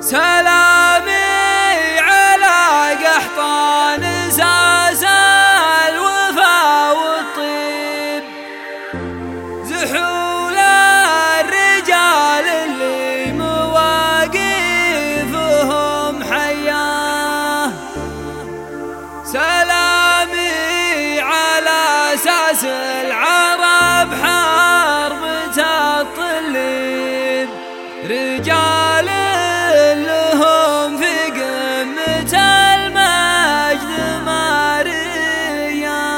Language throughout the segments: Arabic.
سلامي على قحطان ساس الوفا والطيب، زحول الرجال اللي مواقفهم حياه. سلامي على اساس العرب حربة الطليب، رجال لهم في قمة المجد ماريا.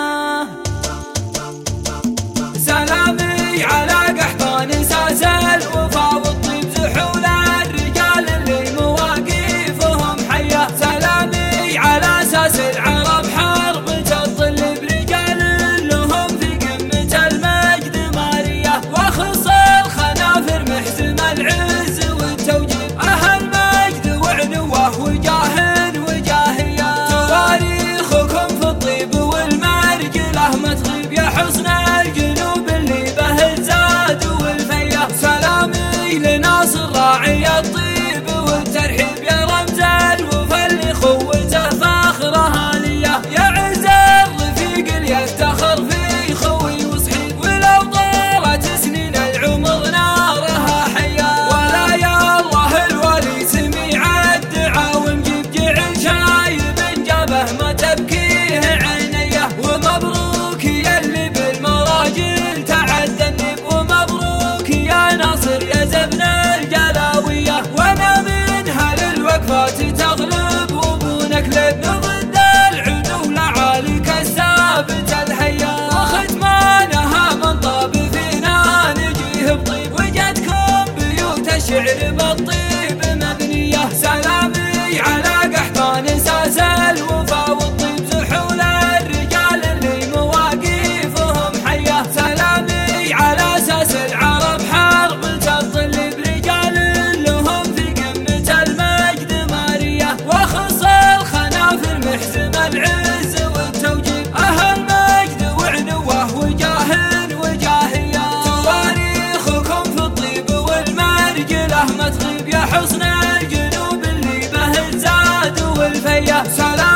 سلامي على قحطان ساس الوفا والطيب، زحول الرجال اللي مواقفهم حياه. سلامي على اساس العرب حربة الطليب، رجال لهم في قمة المجد ماريا. واخص الخنافر محزم العز والتوجيب، أهل مجد وعنوه وجاه وجاهية. تواريخكم في الطيب والمرجله ما تغيب، يا حصن الجنوب اللي به الزاد والفيا. سلامي لناصر راعي الطيب والترحيب، يا رمز الوفا اللي خوته فاخره ليه. يا عز الرفيق اللي يفتخر في خوي وصحيب، ولو طالت سنين العمر نارها حيا. ولا يا الله الولي سميع الدعاء ونجيب، جعل شايب جابه ما تبكيه عينيه. ومبروك يا اللي بالمراجل تعدى النيب، ومبروك يا ناصر يا زبن الجلاوية. وانا من هالوقفات تغلب وبونك لب، ضد العدو لعاليك الثابت الهيا. وختمانها من طاب فينا نجيه بطيب، وجدكم بيوت الشعر بالطيب مبنية. سلامي على قحطان ساس الوفا والطيب، زحول الرجال اللي مواقفهم حياه. سلامي على اساس العرب حربة الطليب، رجال لهم في قمة المجد ماريا. واخص الخنافر محزم العز والتوجيب، أهل مجد وعنوه وجاه وجاهية. تواريخكم في الطيب والمرجله ما تغيب، يا حصن الجنوب اللي به الزاد والفيا. سلام